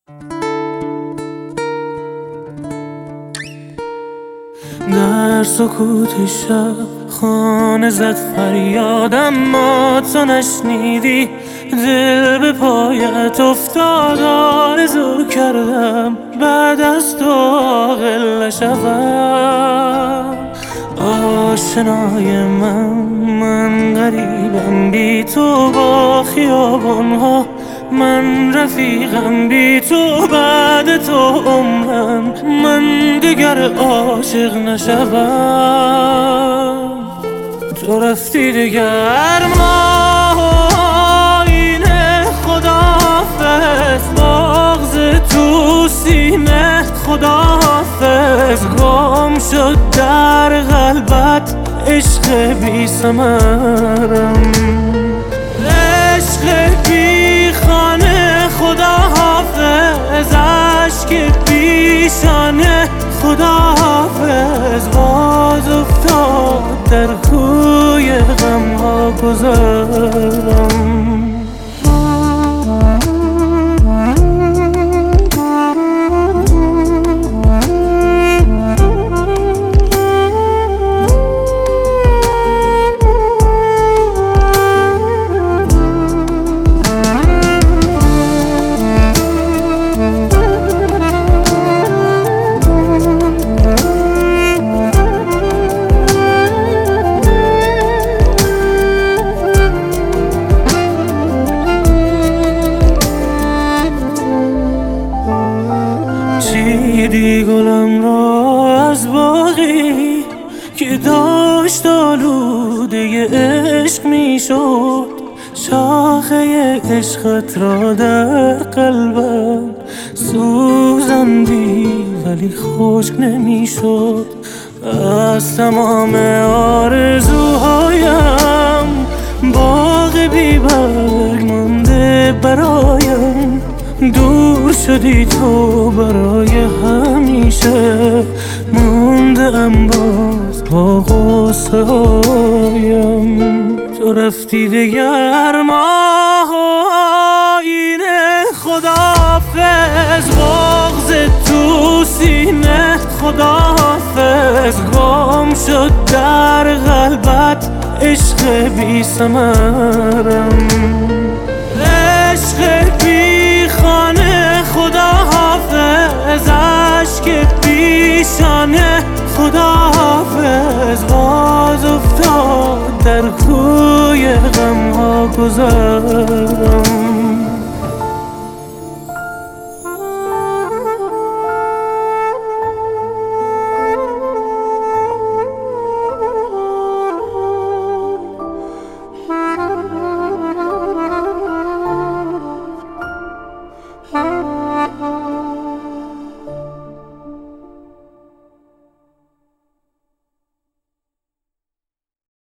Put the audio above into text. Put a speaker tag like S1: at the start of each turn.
S1: در سکوت شب خانه زد فریاد، اما تو نشنیدی. دل به پایت افتاد، آرزو کردم بعد از تو عاقل نشوم. آشنای من غریبم بی تو با خیابانها، من رفیقم بی تو بعد تو عمرم، من دیگر عاشق نشوم. تو رفتی دیگر ما آینه، خداحافظ بغض تو سینه، خداحافظ گم شد در قلبت عشق بی ثمرم، عشق بی خانه، خداحافظ اشک پیشانه، خداحافظ باز افتاد در کوی غمها گذرم. چیدی گلم را از باغی که داشت آلوده عشق می شد، شاخه عشقت را در قلبم سوزندی ولی خشک نمی شد. از تمام آرزوهایم باغ بی برگ مانده برایم، دور شدی تو برای همیشه، مونده ام باز با غصه هایم. تو رفتی دیگر ماه آینه، خداحافظ بغض تو سینه، خداحافظ گم شد در قلبت عشق بی ثمرم، عشق بی خانه، خداحافظ اشک پیشانه، خداحافظ باز افتاد در کوی غمها گذر.